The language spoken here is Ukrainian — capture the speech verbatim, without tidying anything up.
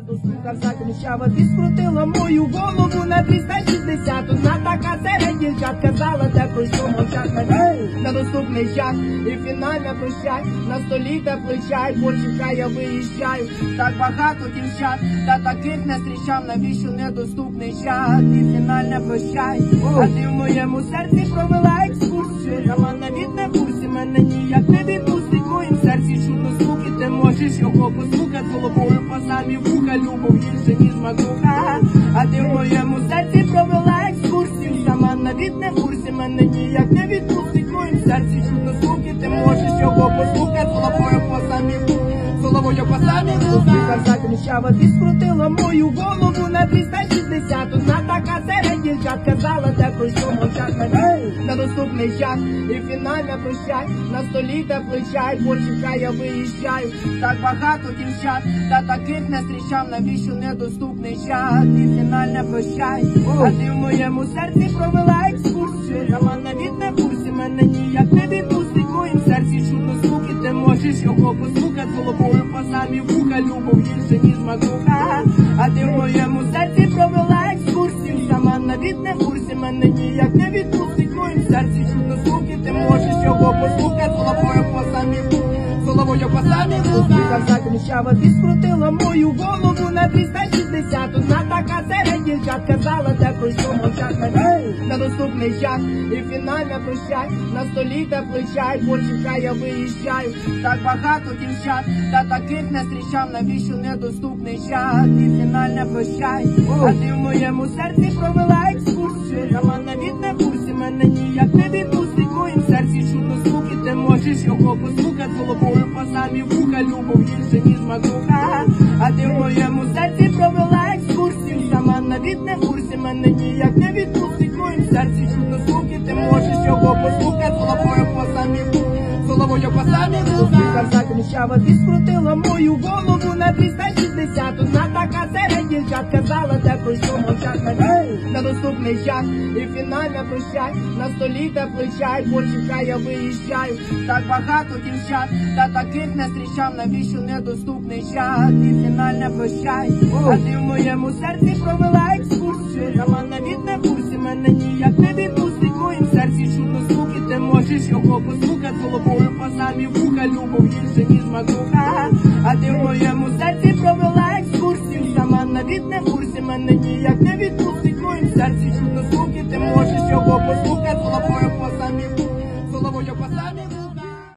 Послухав, закричав, а ти скрутила мою голову на триста шістдесят. Одна така серед дівчат казала, де про що мовчать мене. На доступний час і фінальна прощай. На столі теплий чай, почекай, я виїжджаю. Так багато дівчат, та таких не зустрічав, навіщо недоступний час і фінальне прощай. А ти в моєму серці провела екскурсію. Роман навіть не в курсі, мене ніяк не відпустить. В моїм серці чудно звуки, ти можеш його послухати головою по самі вуха. Любов гірше, ніж макуха. А ти в моєму серці провела екскурсію. Сама навіть не в курсі, мене ніяк не відпустить. В моїм серці чудно звуки, ти можеш його послухати головою по самі вуха. Головою по самі вуха. Закричав, а ти скрутила мою голову на триста шістдесят. Одна така серед дівчат казала, де про що мовчать мене. На доступний час і фінальна прощай. На столі теплий чай, почекай, я виїжджаю. Так багато дівчат, та таких не зустрічав, навіщо недоступний час і фінальне прощай. А ти в моєму серці провела екскурсію. Роман навіть не в курсі, мене ніяк не відпустить. В моїм серці чудно звуки, ти можеш його послухати головою по самі вуха. Любов гірше, ніж макуха. А ти в моєму серці провела екскурсію. Сама навіть не в курсі, мене ніяк не відпустить. В моїм серці чудно звуки, ти можеш його послухати головою по самі вуха. Головою по самі вуха. Закричав, а ти скрутила мою голову на триста шістдесят. Одна така серед дівчат казала, де про що мовчать мене. На доступний час і фінальна прощай. На столі теплий чай, почекай, я виїжджаю. Так багато дівчат, та таких не зустрічав, навіщо недоступний час і фінальне прощай. А ти в моєму серці провела екскурсію. Роман навіть не в курсі, мене ніяк не відпустить. В моїм серці чудно звуки, ти можеш його послухати головою по самі вуха. Любов гірше, ніж макуха. А ти в моєму серці провела екскурсію. Сама навіть не в курсі, мене ніяк не відпустить. В моїм серці чудно звуки, ти можеш його послухати головою по самі вуха. Головою по самі вуха. Закричав, а ти скрутила мою голову на триста шістдесят. Одна така серед дівчат казала, де про що мовчать мене. На доступний час і фінальна прощай. На столі теплий чай, почекай, я виїжджаю. Так багато дівчат, та таких не зустрічав, навіщо недоступний час і фінальне прощай. А ти в моєму серці провела екскурсію. Роман навіть не в курсі, мене ніяк не відпустить. В моїм серці чудно звуки, ти можеш його послухати головою по самі вуха. Любов гірше, ніж макуха. А ти в моєму серці провела екскурсію. Сама навіть не в курсі, мене ніяк не